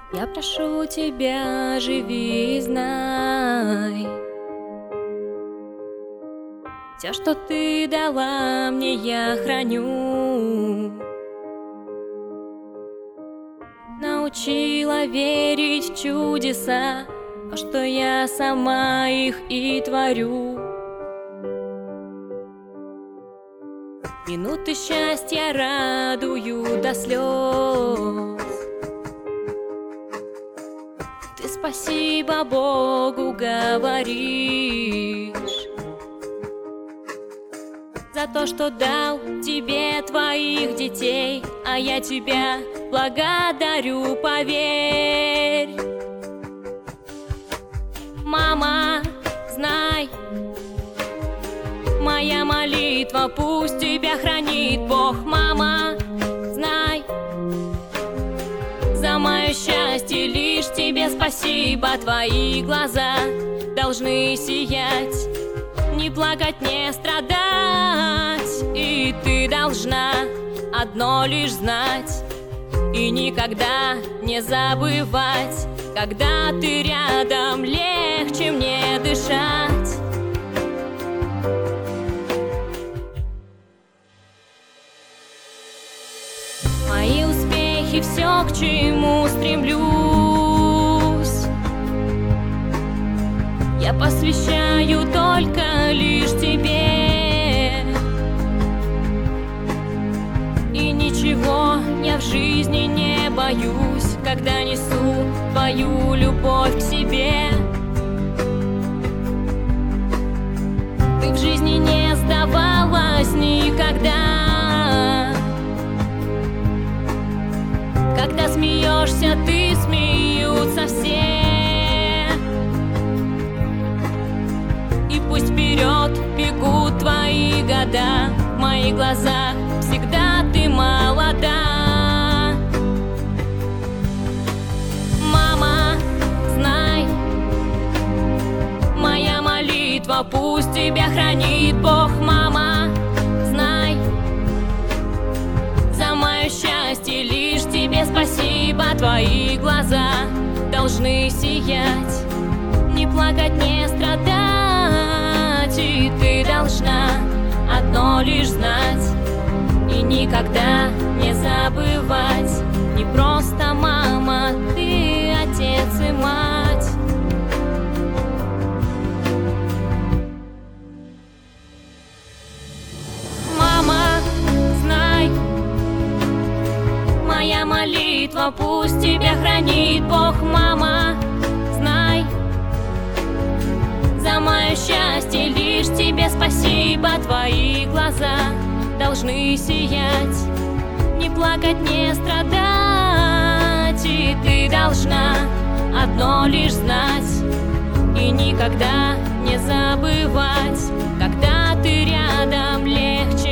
Я прошу тебя, живи и знай, все, что ты дала мне, я храню. Научила верить в чудеса, то, что я сама их и творю. Минуты счастья радую до слез. Ты спасибо Богу говоришь за то, что дал тебе твоих детей, а я тебя благодарю, поверь. Мама, знай, моя молитва пусть тебя хранит Бог. Мама, знай, за мое счастье лишь тебе спасибо. Твои глаза должны сиять, не плакать, не страдать. И ты должна одно лишь знать и никогда не забывать: когда ты рядом, легче мне дышать. Мои успехи, все, к чему стремлюсь, я посвящаю только лишь тебе. И ничего я в жизни не боюсь, когда несу твою любовь к себе. Ты в жизни не сдавалась никогда. Когда смеешься ты, смеются все. И пусть вперед бегут твои года, в моих глазах всегда ты молода. Мама, знай, моя молитва пусть тебя хранит Бог. Мама, знай, за мое счастье лишь тебе спасибо. Твои глаза должны сиять, не плакать, не страдать. И ты должна одно лишь знать и никогда не забывать: не просто мама, ты отец и мать. Мама, знай, моя молитва пусть тебя хранит Бог. Мама, знай, за мое счастье лишь тебе спасибо. Твои глаза должны сиять, не плакать, не страдать. И ты должна одно лишь знать и никогда не забывать: когда ты рядом, легче